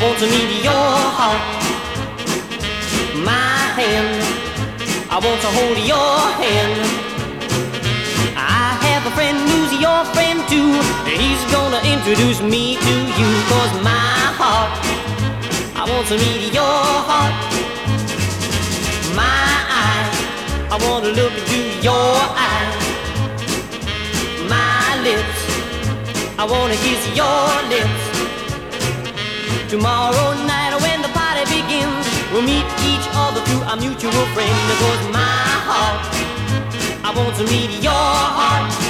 want to meet your heart. My hand, I want to hold your hand. I have a friend who's your friend too. He's gonna introduce me to you. 'Cause my heart, I want to meet your heart. My eyes, I want to look into your eyes. My lips, I want to kiss your lips. Tomorrow night when the party begins, we'll meet each other through our mutual friend. 'Cause my heart, I want to meet your heart.